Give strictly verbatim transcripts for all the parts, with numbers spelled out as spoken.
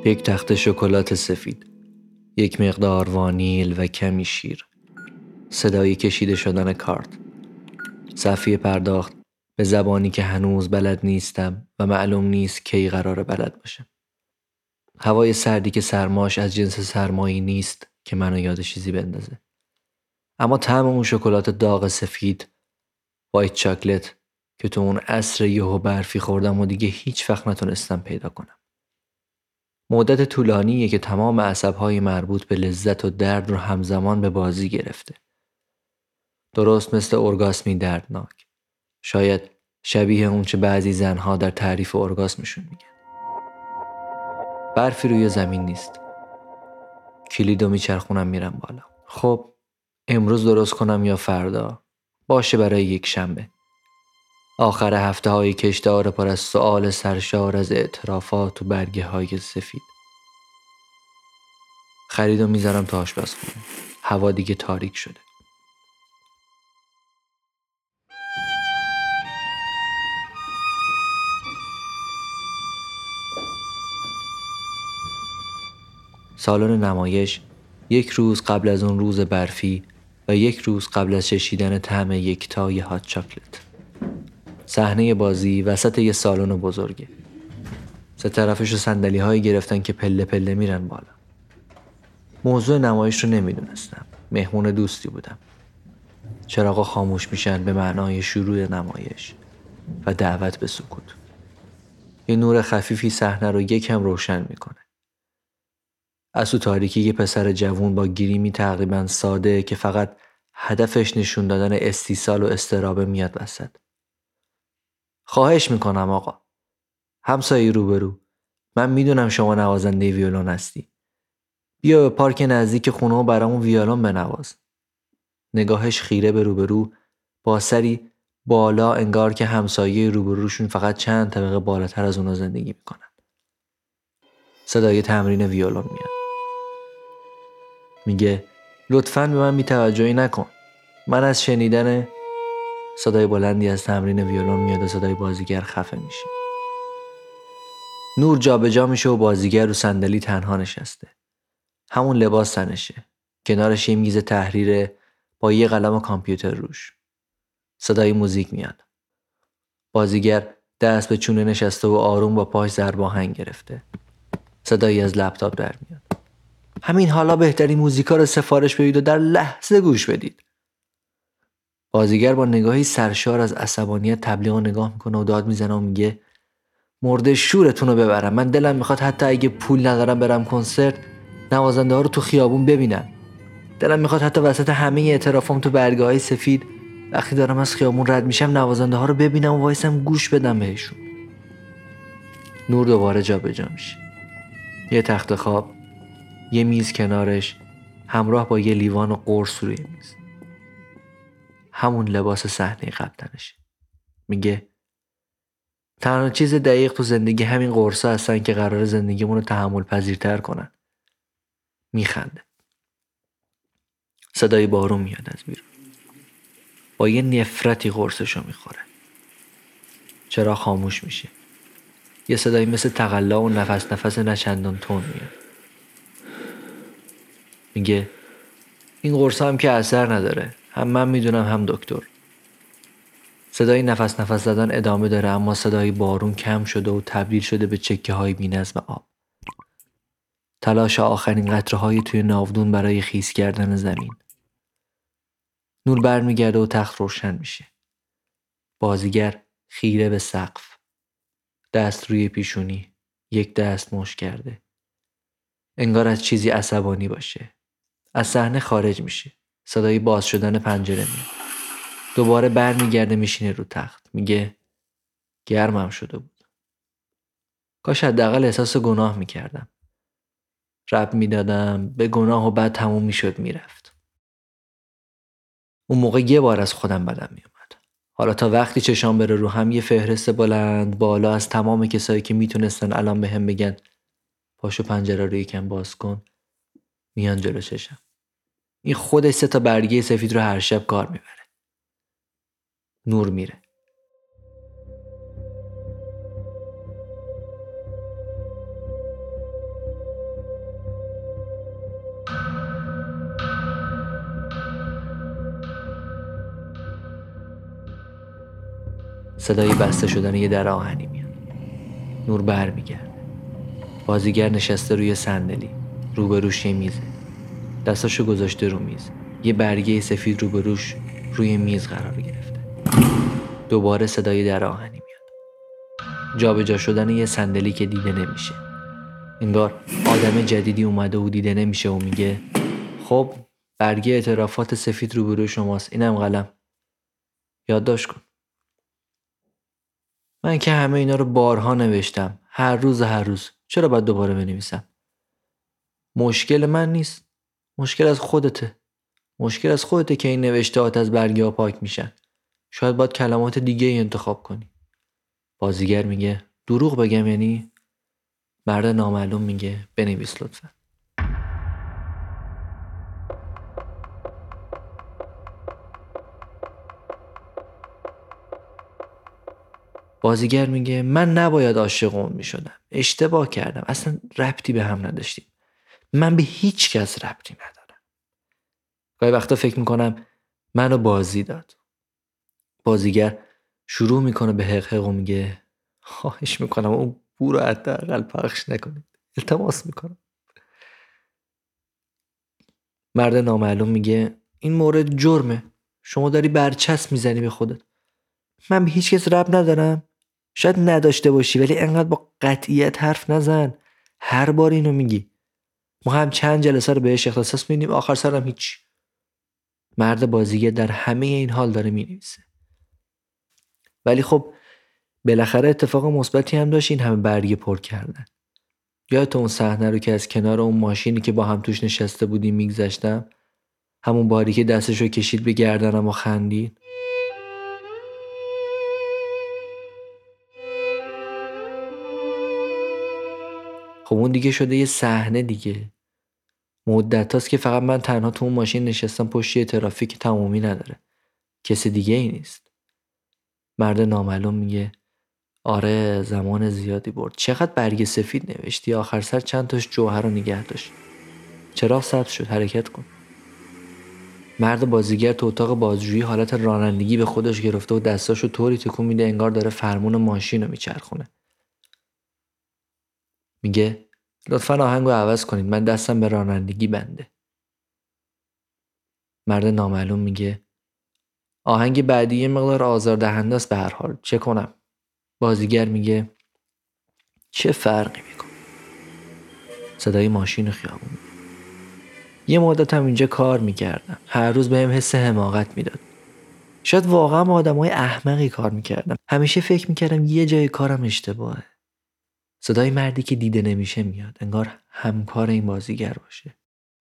یک تخته شکلات سفید، یک مقدار وانیل و کمی شیر، صدای کشیده شدن کارت، صفحه پرداخت به زبانی که هنوز بلد نیستم و معلوم نیست کی قراره بلد باشم. هوای سردی که سرماش از جنس سرمایی نیست که منو یاد چیزی بندازه. اما طعم اون شکلات داغ سفید، وایت چاکلت که تو اون عصر یهو برفی خوردم و دیگه هیچ وقت نتونستم پیدا کنم. مدت طولانیه که تمام عصبهای مربوط به لذت و درد رو همزمان به بازی گرفته. درست مثل ارگاسمی دردناک. شاید شبیه اون چه بعضی زنها در تعریف ارگاسمشون میگن. برفی روی زمین نیست. کلیدو میچرخونم میرم بالا. خب امروز درست کنم یا فردا؟ باشه برای یک شنبه. آخر هفته های کشتار پر از سؤال سرشار از اعترافات و برگه های سفید. خریدو میذارم تا آشپزخونه. هوا دیگه تاریک شده. سالن نمایش یک روز قبل از اون روز برفی و یک روز قبل از چشیدن طعم یکتای هات چاکلت. صحنه بازی وسط یه سالن بزرگه. سه طرفشو صندلی هایی گرفتن که پله پله میرن بالا. موضوع نمایش رو نمیدونستم. مهمون دوستی بودم. چراغا خاموش میشن به معنای شروع نمایش و دعوت به سکوت. یه نور خفیفی صحنه رو یکم روشن میکنه. از تو تاریکی یه پسر جوون با گریمی تقریبا ساده که فقط هدفش نشون دادن استیصال و استرابه میاد وسط. خواهش میکنم آقا. همسایه روبرو. من میدونم شما نوازنده ویولون هستی. بیا به پارک نزدیک خونه و برامون ویولون بنواز. نگاهش خیره به روبرو با سری بالا انگار که همسایه روبروشون فقط چند طبقه بالاتر از اونا زندگی میکنن. صدای تمرین ویولون میاد. میگه لطفاً به من بی‌توجهی نکن. من از شنیدن صدای بلندی از تمرین ویولون میاد و صدای بازیگر خفه میشه. نور جابجا میشه و بازیگر رو صندلی تنها نشسته. همون لباس تنشه. کنارش یه میز تحریر با یه قلم و کامپیوتر روش. صدای موزیک میاد. بازیگر دست به چونه نشسته و آروم با پاش ضرب آهنگ گرفته. صدایی از لپتاپ در میاد. همین حالا بهترین موزیکا رو سفارش بدید و در لحظه گوش بدید. بازیگر با نگاهی سرشار از عصبانیت تبلیغ رو نگاه میکنه و داد میزنه و میگه مرده شورتون رو ببرم. من دلم میخواد حتی اگه پول ندارم برم کنسرت نوازنده ها رو تو خیابون ببینم. دلم میخواد حتی وسط همه اعترافام تو برگه های سفید وقتی دارم از خیابون رد میشم نوازنده ها رو ببینم و وایسم گوش بدم بهشون. نور دوباره جا به جا میشه. یه تخت خواب، یه میز کنارش همراه با یه لیوان و قرص روی میز. همون لباس صحنه قبل تنشه. میگه تنها چیز دقیق تو زندگی همین قرصا هستن که قرار زندگیمون رو تحمل پذیرتر کنن. میخنده. صدای بارون میاد از بیرون. با یه نفرتی قرصشو میخوره. چرا خاموش میشه. یه صدایی مثل تقلا و نفس نفس نچندان تون میاد. میگه این قرصا هم که اثر نداره. هم من میدونم هم دکتر. صدای نفس نفس زدن ادامه داره اما صدای بارون کم شده و تبدیل شده به چکه های بی‌نظم آب. تلاش آخرین قطره های توی ناودون برای خیس کردن زمین. نور برمیگرده و تخت روشن میشه. بازیگر خیره به سقف. دست روی پیشونی. یک دست مشت کرده. انگار از چیزی عصبانی باشه. از صحنه خارج میشه. صدای باز شدن پنجره میاد. دوباره برمیگرده میشینه رو تخت. میگه گرمم شده بود. کاش حداقل احساس گناه میکردم. رب میدادم به گناه و بعد تموم میشد میرفت. اون موقع یه بار از خودم بدم میومد. حالا تا وقتی چشام بره رو هم یه فهرست بلند بالا از تمام کسایی که میتونستن الان به هم بگن پاشو پنجره رو یکم باز کن میان جلو چشم. این خودش سه تا برگه سفید رو هر شب کار میبره. نور میره. صدای بسته شدن یه در آهنی میاد. نور برمیگرده. بازیگر نشسته روی صندلی، روبروش یه میزه. دستاشو گذاشته رو میز. یه برگه سفید روبروش روی میز قرار گرفته. دوباره صدای در آهنی میاد. جابجا شدن یه صندلی که دیده نمیشه. انگار آدم جدیدی اومده و دیده نمیشه و میگه خب برگه اعترافات سفید روبروی شماست، اینم قلم، یادداشت کن. من که همه اینا رو بارها نوشتم، هر روز هر روز، چرا باید دوباره بنویسم؟ مشکل من نیست، مشکل از خودته. مشکل از خودته که این نوشتهات از برگه ها پاک میشن. شاید باید کلمات دیگه ای انتخاب کنی. بازیگر میگه دروغ بگم یعنی؟ مرد نامعلوم میگه بنویس لطفا. بازیگر میگه من نباید عاشق اون میشدم، اشتباه کردم، اصلا ربطی به هم نداشتیم، من به هیچ کس ربطی ندارم. گاهی وقتا فکر میکنم منو بازی داد. بازیگر شروع میکنه به حقحق و میگه خواهش میکنم اون بو رو حداقل پخش نکنید، التماس میکنم. مرد نامعلوم میگه این مورد جرمه، شما داری برچسب میزنی به خودت. من به هیچ کس ربط ندارم. شاید نداشته باشی ولی انقدر با قطعیت حرف نزن. هر بار اینو میگی. ما هم چند جلسه رو بهش اختصاص میدیم، آخر سرم هیچ. مرد بازیگر در همه این حال داره مینویسه. ولی خب بالاخره اتفاق مثبتی هم داشت این همه برگه پر کردن. یادت اون صحنه رو که از کنار اون ماشینی که با هم توش نشسته بودیم میگذشتم؟ همون باری که دستشو کشید به گردنم و خندید. خب اون دیگه شده یه صحنه دیگه. مدت هاست که فقط من تنها تو اون ماشین نشستم پشت یه ترافیک تمومی نداره. کسی دیگه ای نیست. مرد نامعلوم میگه آره زمان زیادی برد. چقدر برگ سفید نوشتی، آخر سر چند تاش جوهر رو نگه داشت. چراغ سبز شد، حرکت کن. مرد بازیگر تو اتاق بازجویی حالت رانندگی به خودش گرفته و دستاشو طوری تکون میده انگار داره فرمون ماشین رو میچرخونه. میگه لطفاً آهنگو عوض کنید، من دستم به رانندگی بنده. مرد نامعلوم میگه آهنگ بعدی یه مقدار آزاردهنده است به هر حال، چه کنم؟ بازیگر میگه چه فرقی میکنه؟ صدای ماشین خیابون. یه مدت هم اینجا کار میکردم، هر روز بهم حس حماقت میداد. شاید واقعا با آدمای احمقی کار میکردم. همیشه فکر میکردم یه جای کارم اشتباهه. صدای مردی که دیده نمیشه میاد، انگار همکار این بازیگر باشه.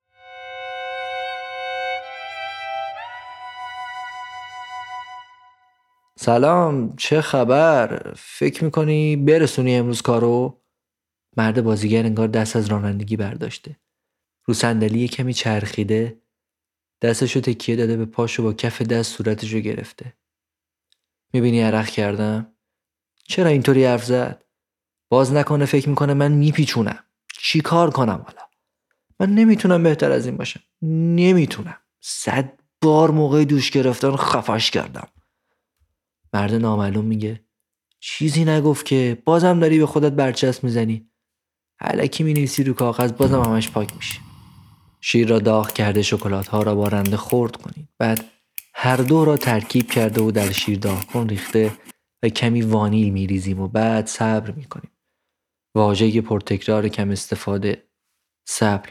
سلام، چه خبر؟ فکر میکنی برسونی امروز کارو؟ مرد بازیگر انگار دست از رانندگی برداشته. رو صندلی کمی چرخیده، دستشو تکیه داده به پاشو، با کف دست صورتشو گرفته. میبینی عرق کردم؟ چرا اینطوری حرف زد؟ باز نکنه فکر میکنه من میپیچونم. چی کار کنم حالا؟ من نمیتونم بهتر از این باشم. نمیتونم. صد بار موقع دوش گرفتن خفش کردم. مرد نامعلوم میگه چیزی نگفت که، بازم داری به خودت برچسب میزنی. الکی مینویسی رو کاغذ، بازم همش پاک میشه. شیر را داغ کرده، شکلات ها را با رنده خرد کنید. بعد هر دو را ترکیب کرده و در شیر داغ کن ریخته و کمی وانیل میریزیم و بعد صبر میکنیم. واژه پرتکرار کم استفاده، صبر.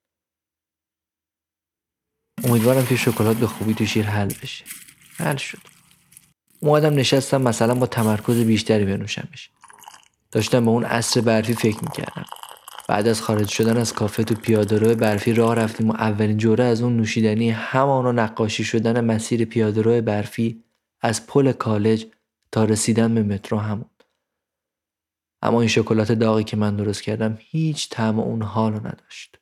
امیدوارم که شکلات به خوبی تو شیر حل بشه. حل شد. اومدم نشستم مثلا با تمرکز بیشتری بنوشمش. داشتم به اون عصر برفی فکر میکردم. بعد از خارج شدن از کافه تو پیاده‌رو برفی راه رفتیم و اولین جوره از اون نوشیدنی همان و نقاشی شدن مسیر پیاده‌رو برفی از پل کالج تا رسیدن به مترو همون. اما این شکلات داغی که من درست کردم هیچ طعم اون حالو نداشت.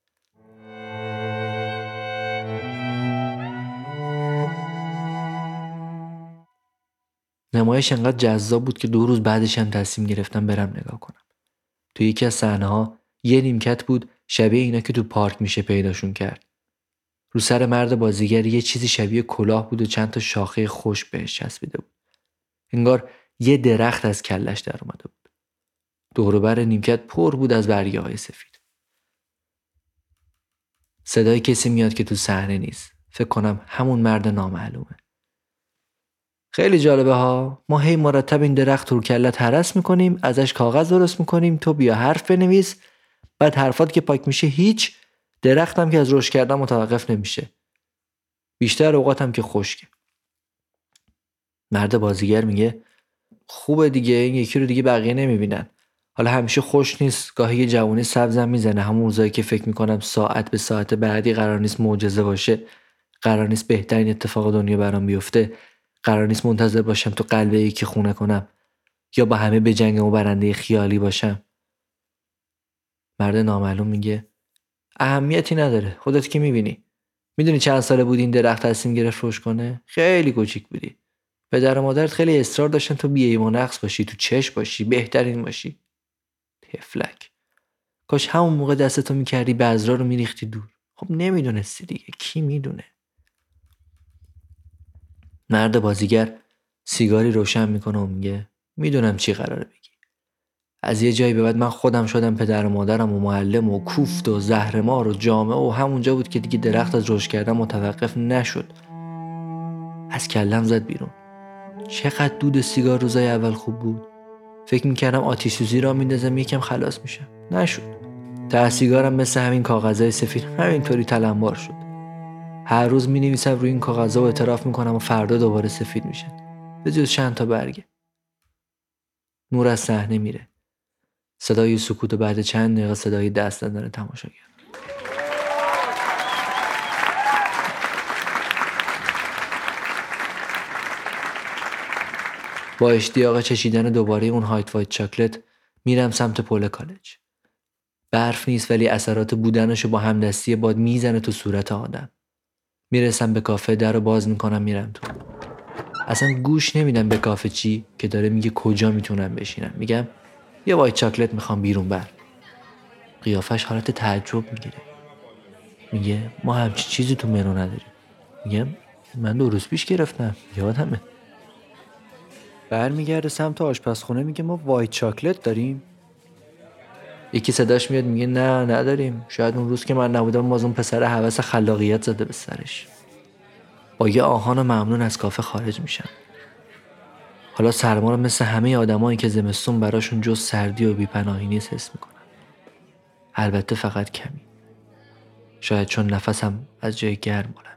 نمایش انقدر جذاب بود که دو روز بعدش هم تصمیم گرفتم برم نگاه کنم. تو یکی از صحنه‌ها یه نیمکت بود شبیه اینا که تو پارک میشه پیداشون کرد. رو سر مرد بازیگر یه چیزی شبیه کلاه بود و چند تا شاخه خشک بهش چسبیده بود. انگار یه درخت از کلش در اومده بود. دور و بر نیمکت پر بود از برگه‌های سفید. صدای کسی میاد که تو صحنه نیست. فکر کنم همون مرد نامعلومه. خیلی جالبه ها. ما هی مرتب این درخت رو کلت هرس میکنیم، ازش کاغذ درست میکنیم، تو بیا حرف بنویس، بعد حرفات که پاک میشه هیچ، درختم که از رشد کردن متوقف نمیشه. بیشتر اوقاتم که خشکه. مرد بازیگر میگه خوبه دیگه، این یکی رو دیگه بقیه نمیبینن. حالا همیشه خوش نیست، گاهی یه جوونی سبزم میزنه، همون روزایی که فکر میکنم ساعت به ساعت بعدی قرار نیست معجزه باشه، قرار نیست بهترین اتفاق دنیا برام بیفته، قرار نیست منتظر باشم تو قلب یکی خونه کنم یا با همه به جنگ و برنده خیالی باشم. مرد نامعلوم میگه اهمیتی نداره، خودت که میبینی. میدونی چند ساله بود این درخت تصمیم گرفت رشد کنه؟ خیلی کوچیک بودی. پدر و مادرت خیلی اصرار داشتن تو بی‌عیب و نقص باشی، تو چشم باشی، بهترین باشی. تفلک. کاش همون موقع دستتو میکردی بذرا رو میریختی دور. خب نمیدونستی دیگه، کی میدونه؟ مرد بازیگر سیگاری روشن میکنه و میگه میدونم چی قراره بگی. از یه جایی به بعد من خودم شدم پدر و مادرم و معلم و کوفت و زهرمار و جامعه و همونجا بود که دیگه درخت از رشد کردن متوقف نشد. از کلم زد بیرون. چقدر دود سیگار روزای اول خوب بود. فکر میکردم آتش سوزی را میندازم یکم خلاص میشم. نشد. ته سیگارم مثل همین کاغذهای سفید همینطوری تلمبار شد. هر روز مینویسم روی این کاغذها و اعتراف میکنم و فردا دوباره سفید میشن. به جز چند تا برگه. نور از صحنه میره. صدای سکوت و بعد چند دقیقه صدای دست دادن تماشاگر. با اشتیاق چشیدن دوباره اون هایت وایت چاکلت میرم سمت پل کالج. برف نیست ولی اثرات بودنشو با همدستی باد میزنه تو صورت آدم. میرسم به کافه، در رو باز میکنم میرم تو. اصلا گوش نمیدم به کافه چی که داره میگه کجا میتونم بشینم. میگم یه وایت چاکلت میخوام بیرون بر. قیافش حالت تعجب میگیره. میگه ما همچی چیزی تو منو نداریم. میگم من دو روز پیش گرفتم، یادمه. برمیگرده سمت آشپزخونه میگه ما وایت چاکلت داریم. یکی صداش میاد میگه نه نداریم. شاید اون روز که من نبودم باز اون پسر هوس خلاقیت زده به سرش. با یه آهان و ممنون از کافه خارج میشم. حالا سرما رو مثل همه آدمایی که زمستون براشون جز سردی و بی‌پناهی نیست حس میکنم. البته فقط کمی. شاید چون نفسم از جای گرم بلند.